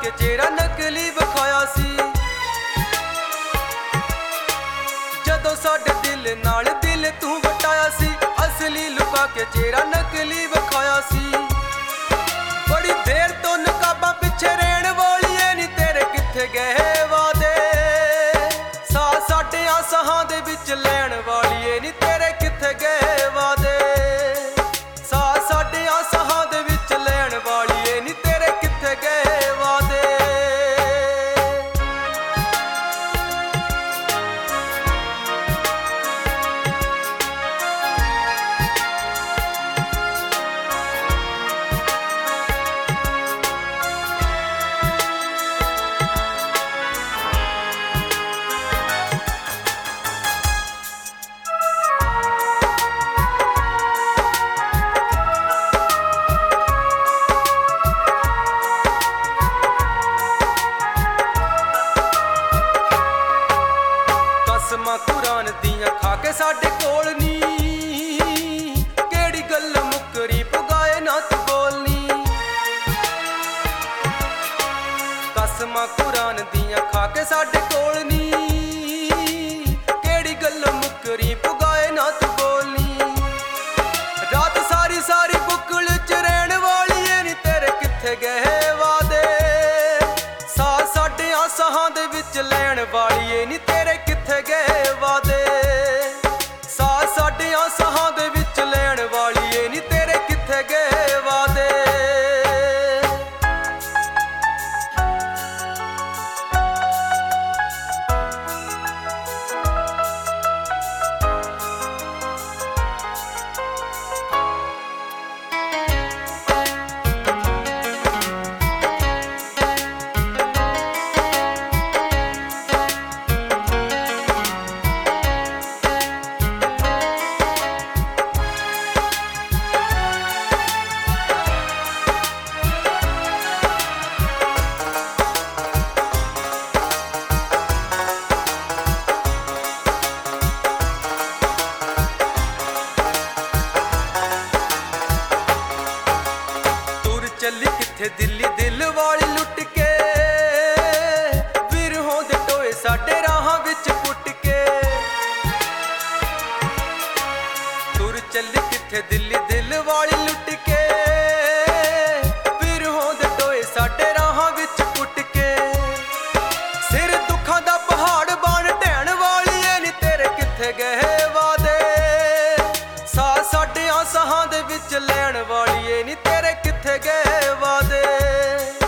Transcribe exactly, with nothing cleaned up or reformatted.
के चेहरा नकली विखाया सी। जदों साडे दिल नाल दिल तू वटाया सी, असली लुका के चेहरा नकली विखाया सी। बड़ी देर तो नकाबां पिछे रहण वालिए नी तेरे किथे गए वादे, सा साडे आसां दे विच लैण वालिए नी तेरे किथे गए वादे, सा साडे आसां दे विच लैण वालिए नी तेरे किथे गए वादे। कसमां कुरान दियां खा के साडे कोल नी, केड़ी गल मुकरी पुगाए ना तू बोलनी। कसमां कुरान दियां खा के साडे कोल नी, केड़ी गल मुकरी पुगाए ना तू बोलनी। रात सारी सारी बुकल च रहण वालिए नी तेरे किथे गए वादे, सा साडे आसां दे विच लैण वालिए नी तेरे किथे गए वादे, सा साडे आसां दे विच लैण वालिए नी तेरे किथे गए वादे। चली किथे दिल्ली दिल वाली लुट के, विरहों दे टोए साडे राहां विच पुट के। तुर चली किथे दिल्ली दिल वाली लुट के, विरहों दे टोए साडे राहां विच पुट के। सिर दुखां दा पहाड़ बन ढैण वालिए नी तेरे किथे गए वादे, सा साडे आसां दे विच लैण वालिए नी तेरे किथे गए वादे।